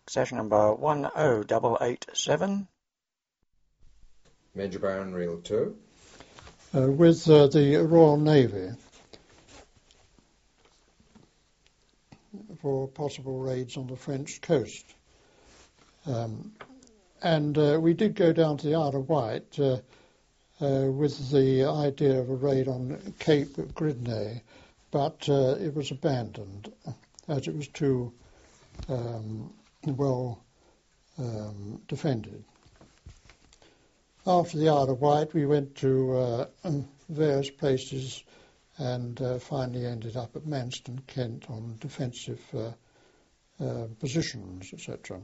session number 10887. Major Baron Reel 2. With the Royal Navy for possible raids on the French coast. And we did go down to the Isle of Wight with the idea of a raid on Cape Gridney, but it was abandoned as it was too well defended. After the Isle of Wight, we went to various places and finally ended up at Manston, Kent, on defensive positions, etc.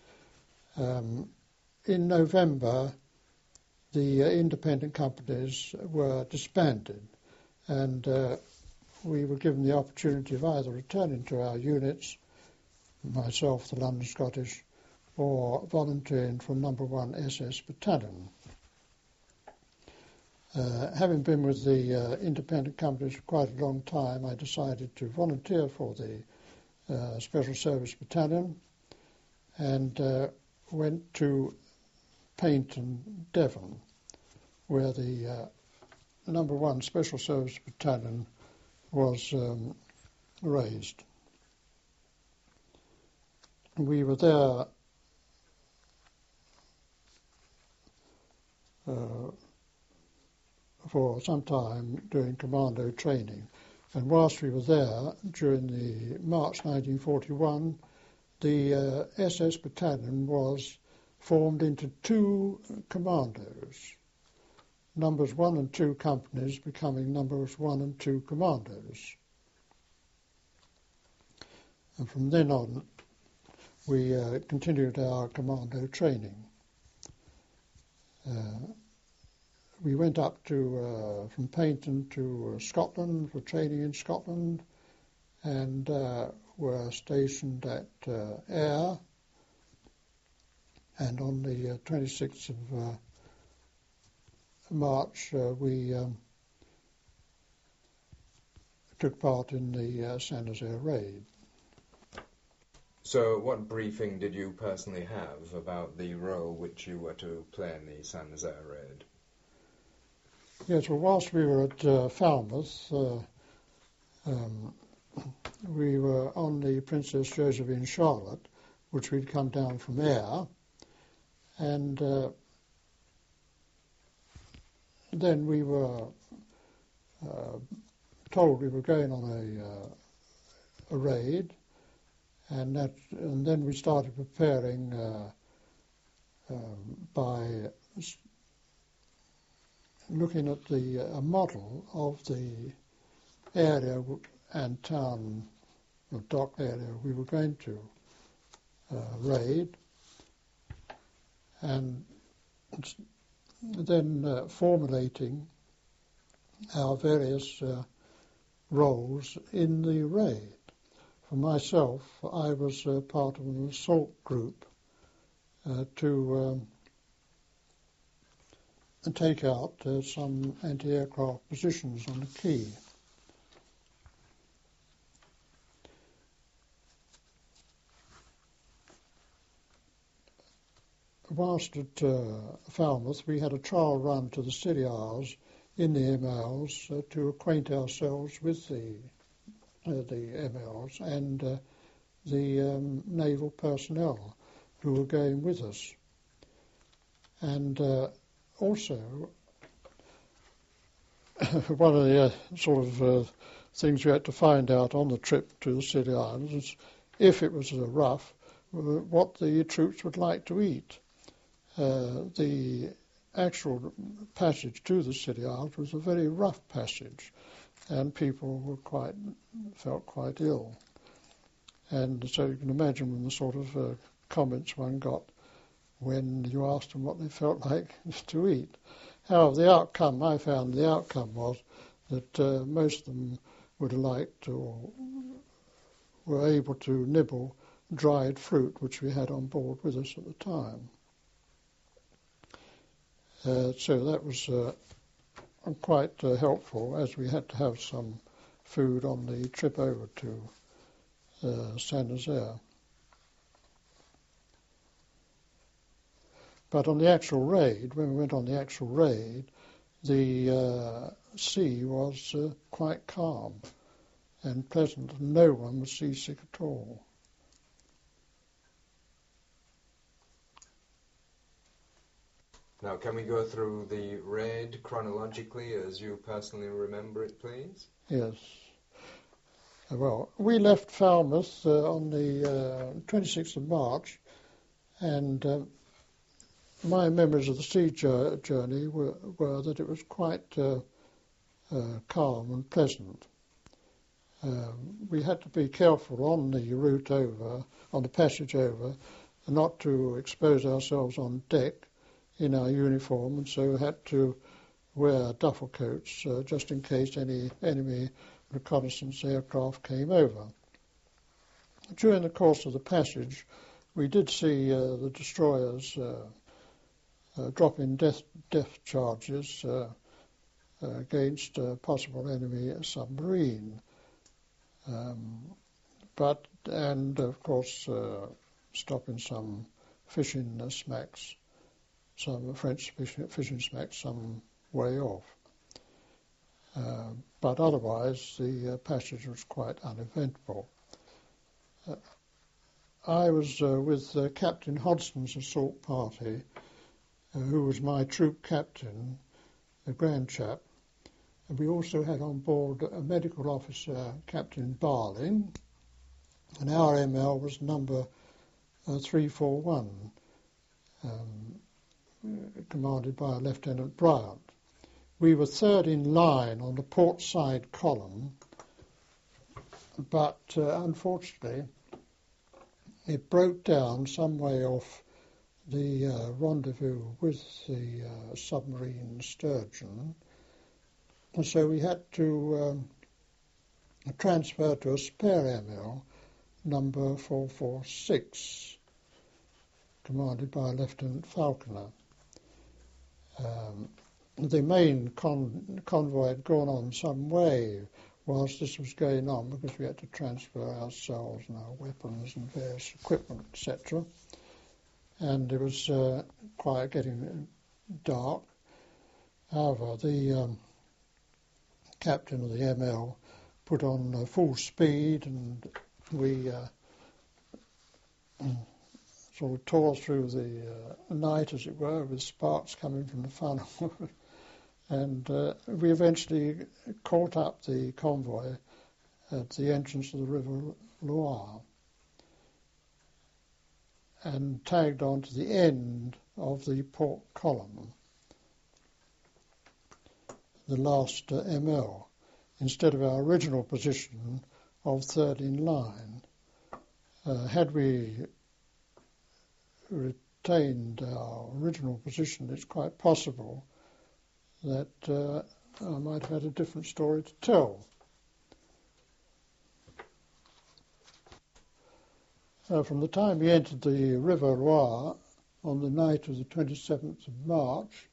In November, the independent companies were disbanded, and we were given the opportunity of either returning to our units, myself, the London Scottish, or volunteering for No. 1 SS Battalion. Having been with the independent companies for quite a long time, I decided to volunteer for the Special Service Battalion and went to Paignton, Devon, where the No. 1 Special Service Battalion was raised. We were there for some time doing commando training. And whilst we were there, during the March 1941, the SS Battalion was formed into two commandos, numbers 1 and 2 companies becoming numbers 1 and 2 commandos. And from then on, we continued our commando training. We went up to from Paignton to Scotland for training in Scotland, and were stationed at Ayr. And on the 26th of March, we took part in the Saint-Nazaire raid. So what briefing did you personally have about the role which you were to play in the Saint-Nazaire raid? Yes, well, whilst we were at Falmouth, we were on the Princess Josephine Charlotte, which we'd come down from Ayr, and then we were told we were going on a raid, and then we started preparing by looking at a model of the area and town or dock area we were going to raid, and then formulating our various roles in the raid. For myself, I was part of an assault group to take out some anti-aircraft positions on the quay. Whilst at Falmouth, we had a trial run to the Scilly Isles in the MLs to acquaint ourselves with the MLs and the naval personnel who were going with us. And also, one of the things we had to find out on the trip to the Scilly Islands is, if it was a rough, what the troops would like to eat. The actual passage to the Scilly Isles was a very rough passage, and people were felt quite ill. And so you can imagine when the sort of comments one got when you asked them what they felt like to eat. However, I found the outcome was that most of them would have liked or were able to nibble dried fruit, which we had on board with us at the time. So that was quite helpful, as we had to have some food on the trip over to Saint-Nazaire. But on the actual raid, when we went on the actual raid, the sea was quite calm and pleasant, and no one was seasick at all. Now, can we go through the raid chronologically as you personally remember it, please? Yes. Well, we left Falmouth on the 26th of March, and my memories of the sea journey were that it was quite calm and pleasant. We had to be careful on the route over, on the passage over, not to expose ourselves on deck in our uniform, and so we had to wear duffel coats just in case any enemy reconnaissance aircraft came over. During the course of the passage, we did see the destroyers drop in death charges against a possible enemy submarine. And of course, stopping some fishing smacks, some French fishing smacks some way off. But otherwise, the passage was quite uneventful. I was with Captain Hodgson's assault party, who was my troop captain, a grand chap. And we also had on board a medical officer, Captain Barling, and our ML was number 341, commanded by Lieutenant Bryant. We were third in line on the port side column, but unfortunately it broke down some way off the rendezvous with the submarine Sturgeon, and so we had to transfer to a spare ML, number 446, commanded by Lieutenant Falconer. The main convoy had gone on some way whilst this was going on, because we had to transfer ourselves and our weapons and various equipment, etc. And it was quite getting dark. However, the captain of the ML put on full speed, and we sort of tore through the night, as it were, with sparks coming from the funnel. And we eventually caught up the convoy at the entrance of the River Loire and tagged on to the end of the port column, the last ML, instead of our original position of third in line. Had we retained our original position, it's quite possible that I might have had a different story to tell. From the time we entered the River Loire on the night of the 27th of March,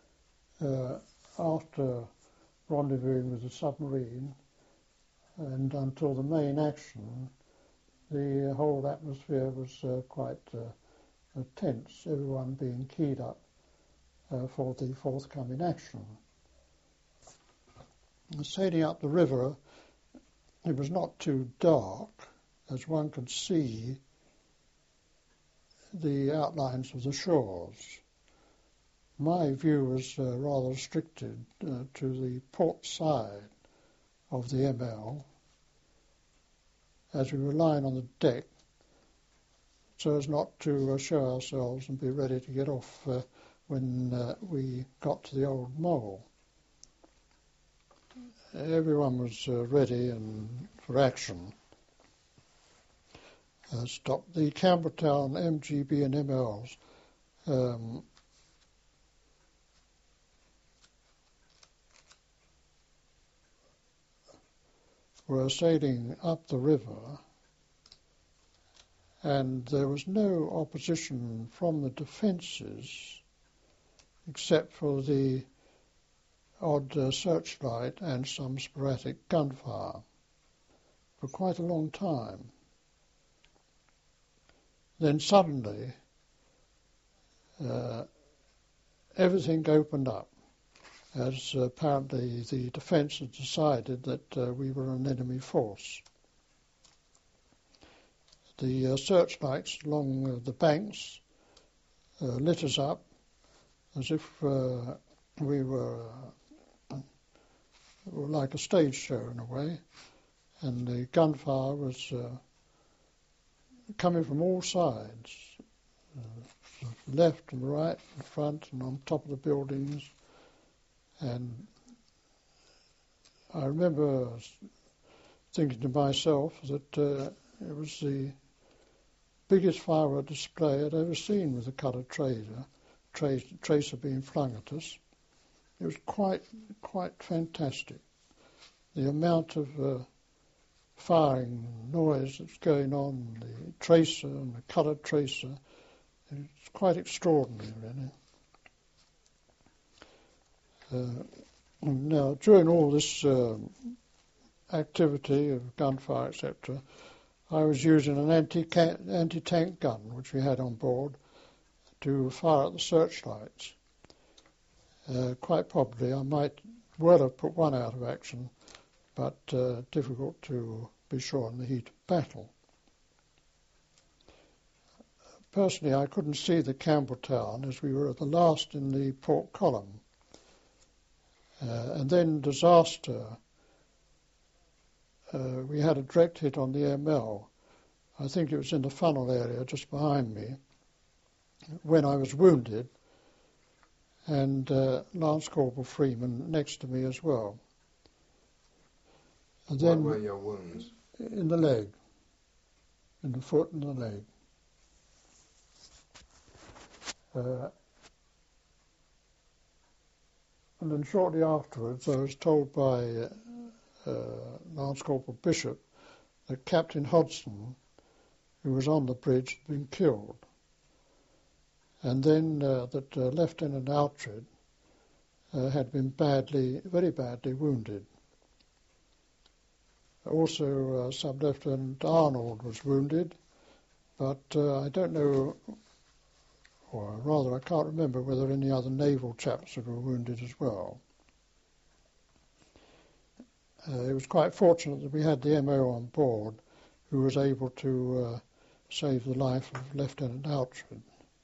after rendezvousing with the submarine and until the main action, the whole atmosphere was quite tense, everyone being keyed up for the forthcoming action. Sailing up the river, it was not too dark, as one could see the outlines of the shores. My view was rather restricted to the port side of the ML, as we were lying on the deck, so as not to show ourselves and be ready to get off when we got to the old mole. Everyone was ready and for action. Stopped the Campbelltown MGB and MLs. Were sailing up the river, and there was no opposition from the defences except for the odd searchlight and some sporadic gunfire for quite a long time. Then suddenly everything opened up, as apparently the defence had decided that we were an enemy force. The searchlights along the banks lit us up as if we were like a stage show in a way, and the gunfire was coming from all sides, left and right and front and on top of the buildings. And I remember thinking to myself that it was the biggest firework display I'd ever seen with a coloured tracer being flung at us. It was quite fantastic. The amount of firing noise that's going on, the tracer and the coloured tracer, it's quite extraordinary, really. Now, during all this activity of gunfire, etc., I was using an anti-tank gun, which we had on board, to fire at the searchlights. Quite probably I might well have put one out of action, but difficult to be sure in the heat of battle. Personally, I couldn't see the Campbelltown as we were at the last in the port column. And then disaster. We had a direct hit on the ML. I think it was in the funnel area just behind me when I was wounded, and Lance Corporal Freeman next to me as well. And then, what were your wounds? In the leg, in the foot and the leg. And then shortly afterwards I was told by Lance Corporal Bishop that Captain Hodgson, who was on the bridge, had been killed. And then that Lieutenant Altred had been very badly wounded. Also, Sub-Lieutenant Arnold was wounded, but I don't know, or rather I can't remember whether any other naval chaps were wounded as well. It was quite fortunate that we had the MO on board, who was able to save the life of Lieutenant Altred.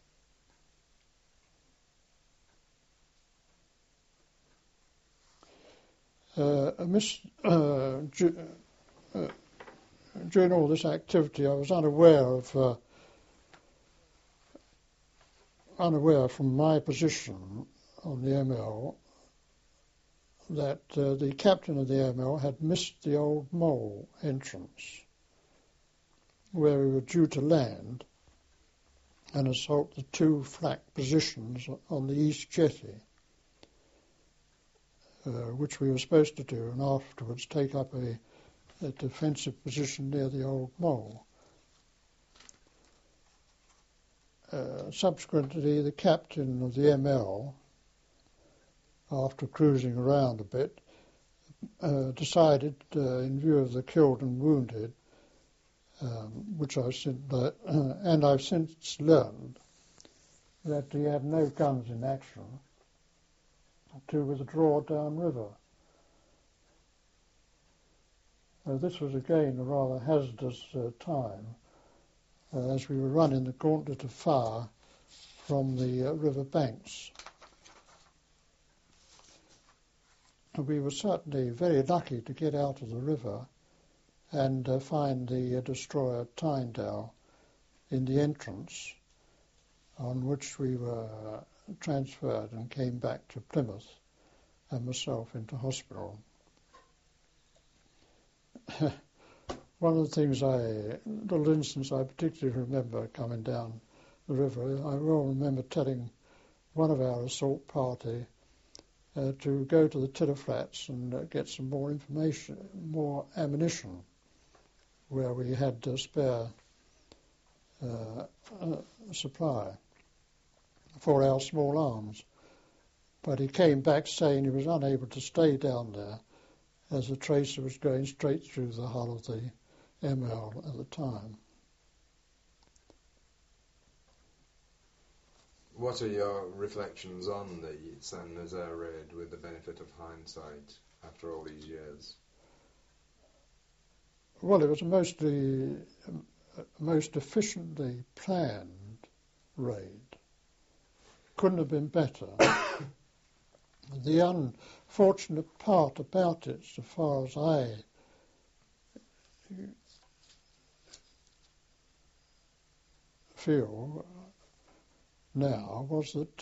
During all this activity, I was unaware from my position on the ML that the captain of the ML had missed the Old Mole entrance, where we were due to land and assault the two flak positions on the east jetty, which we were supposed to do, and afterwards take up a defensive position near the Old Mole. Subsequently, the captain of the ML, after cruising around a bit, decided, in view of the killed and wounded, which I've since learned, that he had no guns in action, to withdraw downriver. This was again a rather hazardous time, as we were running the gauntlet of fire from the river banks. We were certainly very lucky to get out of the river and find the destroyer Tyndale in the entrance, on which we were transferred and came back to Plymouth and myself into hospital. One of the things little instance I particularly remember coming down the river, I will remember telling one of our assault party to go to the Tiller Flats and get some more information, more ammunition, where we had spare supply for our small arms. But he came back saying he was unable to stay down there, as the tracer was going straight through the hull of the ML at the time. What are your reflections on the Saint-Nazaire raid with the benefit of hindsight after all these years? Well, it was most efficiently planned raid. Couldn't have been better. The unfortunate part about it, so far as I feel now, was that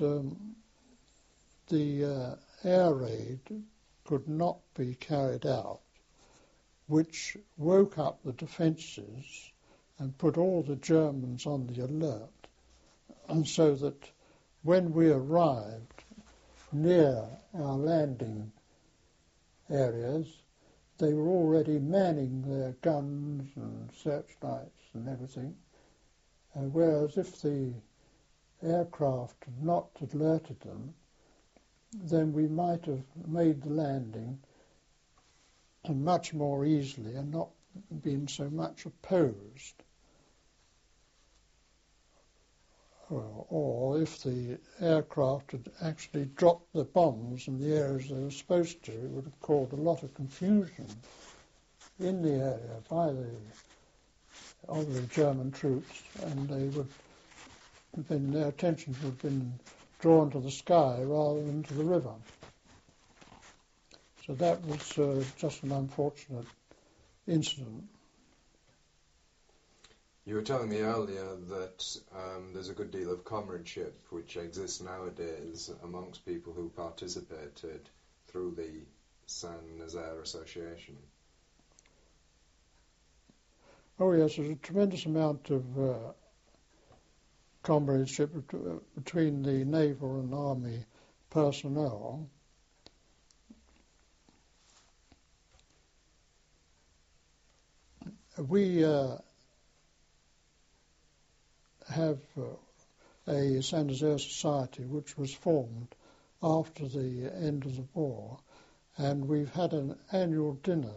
the air raid could not be carried out, which woke up the defences and put all the Germans on the alert, and so that when we arrived near our landing areas, they were already manning their guns and searchlights and everything, whereas if the aircraft had not alerted them, then we might have made the landing much more easily and not been so much opposed. Or if the aircraft had actually dropped the bombs in the areas they were supposed to, it would have caused a lot of confusion in the area by the German troops, and their attention would have been drawn to the sky rather than to the river. So that was just an unfortunate incident. You were telling me earlier that there's a good deal of comradeship which exists nowadays amongst people who participated through the Saint-Nazaire Association. Oh yes, there's a tremendous amount of comradeship between the naval and army personnel. We have a Saint-Nazaire Society which was formed after the end of the war, and we've had an annual dinner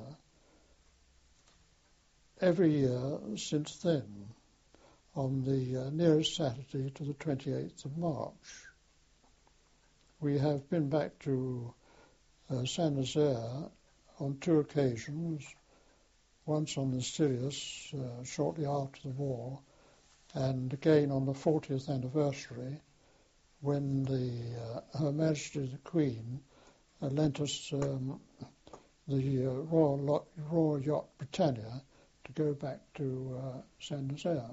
every year since then on the nearest Saturday to the 28th of March. We have been back to Saint-Nazaire on 2 occasions, once on the Sirius shortly after the war, and again on the 40th anniversary when Her Majesty the Queen lent us the Royal Yacht Britannia to go back to Saint-Nazaire,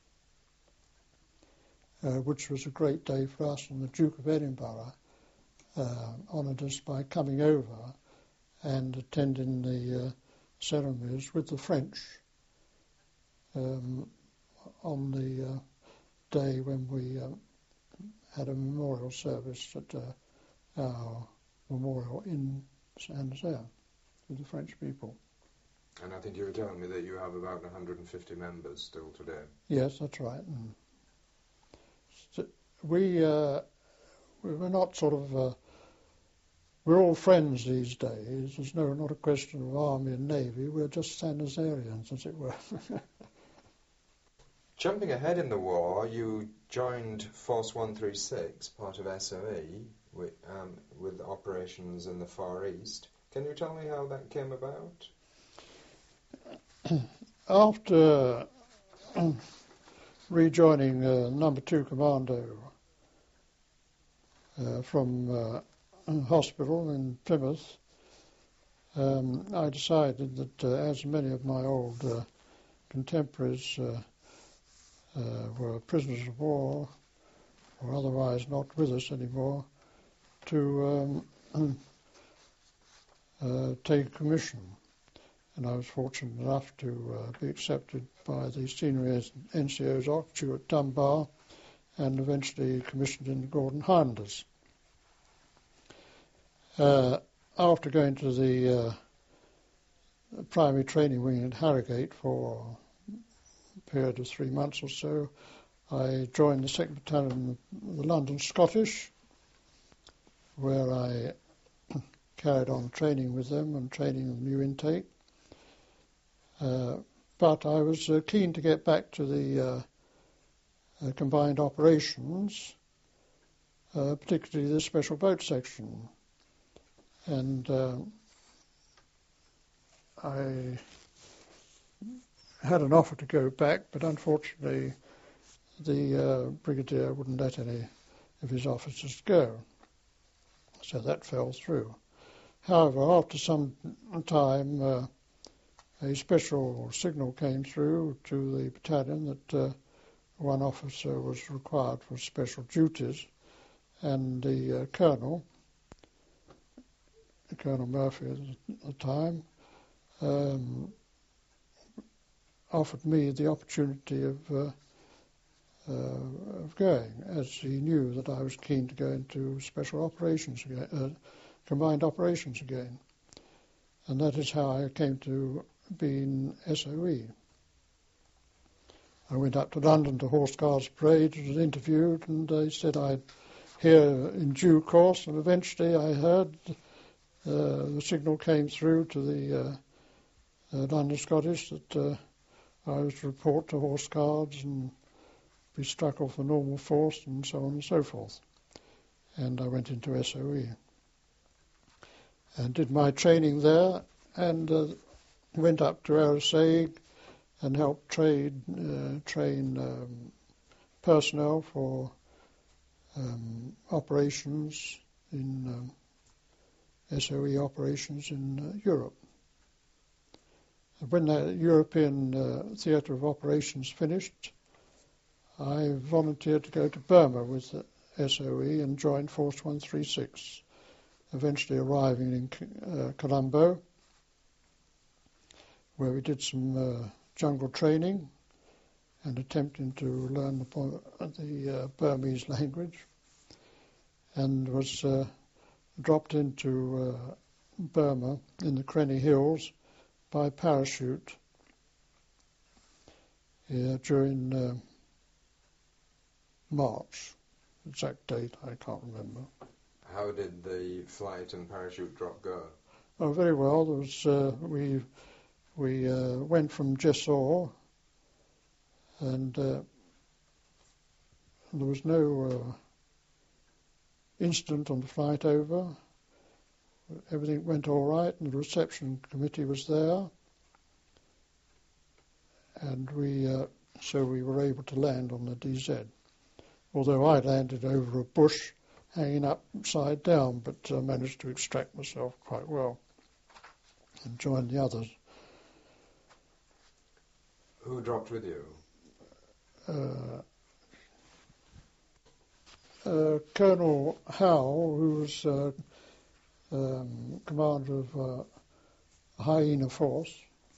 which was a great day for us, and the Duke of Edinburgh honoured us by coming over and attending the ceremonies with the French on the day when we had a memorial service at our memorial in Saint-Nazaire with the French people. And I think you were telling me that you have about 150 members still today. Yes, that's right. So we're not sort of... we're all friends these days. There's not a question of army and navy. We're just Saint-Nazairians, as it were. Jumping ahead in the war, you joined Force 136, part of SOE, with operations in the Far East. Can you tell me how that came about? After rejoining Number 2 Commando from hospital in Plymouth, I decided that as many of my old contemporaries were prisoners of war or otherwise not with us anymore, to take a commission. And I was fortunate enough to be accepted by the senior NCO's officer at Dunbar and eventually commissioned in the Gordon Highlanders. After going to the primary training wing at Harrogate for a period of 3 months or so, I joined the 2nd Battalion of the London Scottish, where I carried on training with them and training the new intake. But I was keen to get back to the combined operations, particularly the special boat section. And I had an offer to go back, but unfortunately the brigadier wouldn't let any of his officers go. So that fell through. However, after some time, a special signal came through to the battalion that one officer was required for special duties, and the Colonel Murphy at the time, offered me the opportunity of going, as he knew that I was keen to go into special operations again, combined operations again. And that is how I came to be in SOE. I went up to London to Horse Guards Parade, was interviewed, and they said I'd hear in due course, and eventually I heard the signal came through to the London Scottish that I was to report to Horse Guards and be struck off the normal force and so on and so forth. And I went into SOE and did my training there, and went up to Arisaig and helped train personnel for operations in SOE operations in Europe. When the European Theatre of Operations finished, I volunteered to go to Burma with SOE and joined Force 136, eventually arriving in Colombo, where we did some jungle training and attempting to learn the Burmese language, and was dropped into Burma in the Krenny Hills by parachute during March. Exact date I can't remember. How did the flight and parachute drop go? Oh, very well. There was we went from Jessore, and there was no incident on the flight over. Everything went all right, and the reception committee was there, and so we were able to land on the DZ. Although I landed over a bush hanging upside down, but managed to extract myself quite well and join the others. Who dropped with you? Colonel Howell, who was commander of Hyena Force,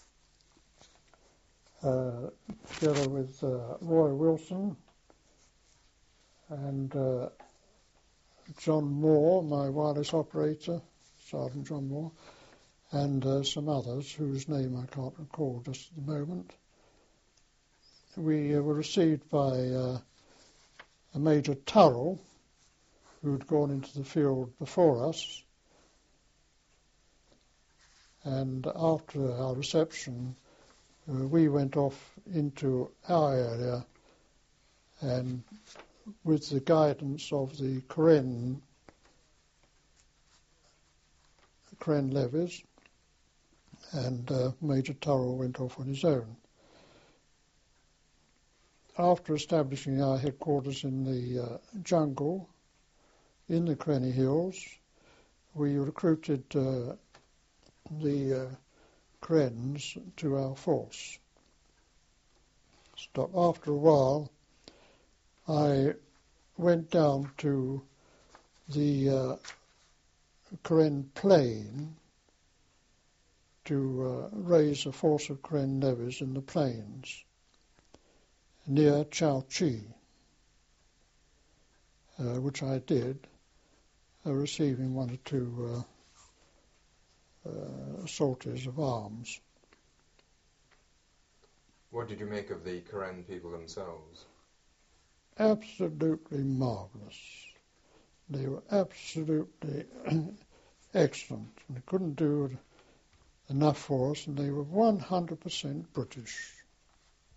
together with Roy Wilson and John Moore, my wireless operator, Sergeant John Moore, and some others whose name I can't recall just at the moment. We were received by a Major Turrell, who had gone into the field before us, and after our reception, we went off into our area, and with the guidance of the Karen levies, and Major Turrell went off on his own. After establishing our headquarters in the jungle, in the Krenny Hills, we recruited the Krens to our force. After a while, I went down to the Karen Plain to raise a force of Karen levies in the plains near Chao Chi, which I did, receiving one or two sorties of arms. What did you make of the Karen people themselves? Absolutely marvellous. They were absolutely excellent. They couldn't do enough for us, and they were 100% British.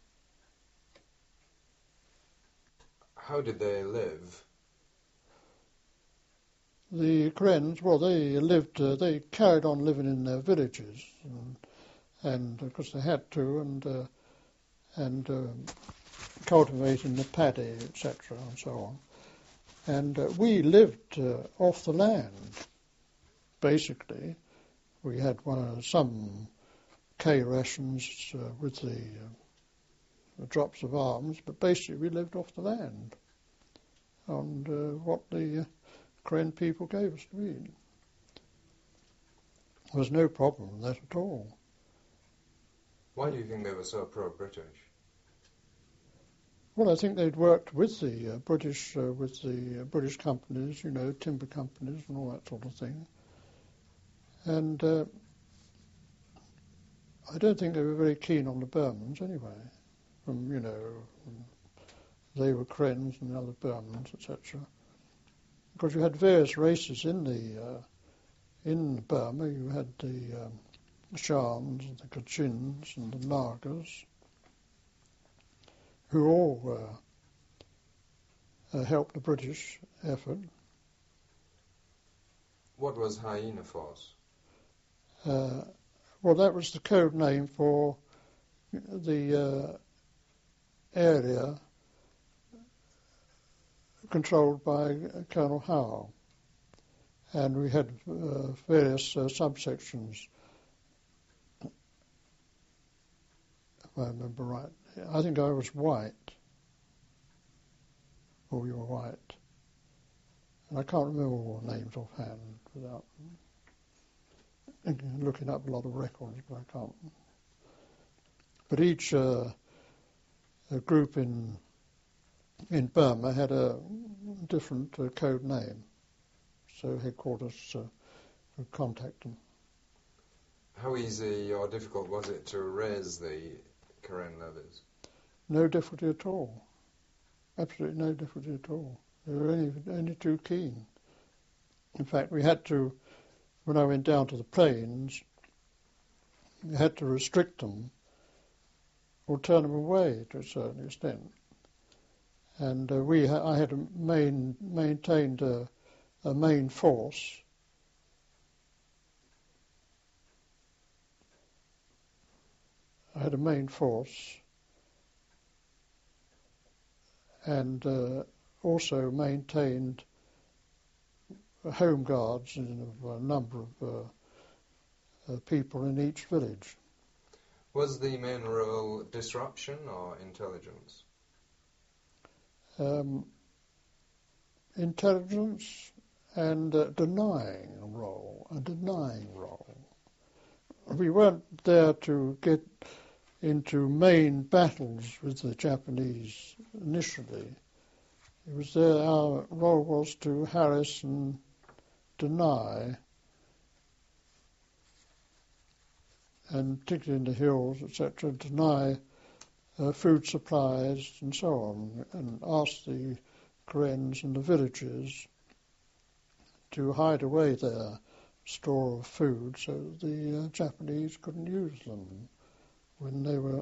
How did they live? The Karens, well, they carried on living in their villages, and of course they had to, and cultivating the paddy, etc., and so on. And we lived off the land, basically. We had some K rations with the drops of alms, but basically we lived off the land on what the Karen people gave us to eat. There was no problem with that at all. Why do you think they were so pro-British? Well, I think they'd worked with the British companies, timber companies and all that sort of thing. And I don't think they were very keen on the Burmans anyway. They were Karens and the other Burmans, etc. Because you had various races in Burma. You had the Shans and the Kachins and the Nagas, who all helped the British effort. What was Hyena Force? Well, that was the code name for the area controlled by Colonel Howe. And we had various subsections, if I remember right. I think I was white, or you were white. And I can't remember all the names offhand without looking up a lot of records, but I can't. But each group in Burma had a different code name, so headquarters would contact them. How easy or difficult was it to raise the Karen levies? No difficulty at all. Absolutely no difficulty at all. They were only too keen. In fact, we had to, when I went down to the plains, we had to restrict them or turn them away to a certain extent. And I had maintained a main force. I had a main force and also maintained home guards in a number of people in each village. Was the main role disruption or intelligence? Intelligence and a denying role. We weren't there to get into main battles with the Japanese initially. It was there, our role was to harass and deny, and particularly in the hills, etc., deny food supplies and so on, and ask the Karens in the villages to hide away their store of food so that the Japanese couldn't use them when they were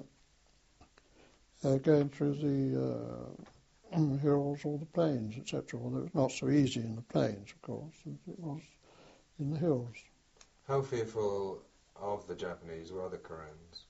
going through the hills or the plains, etc. Well, it was not so easy in the plains, of course, as it was in the hills. How fearful of the Japanese were the Karens?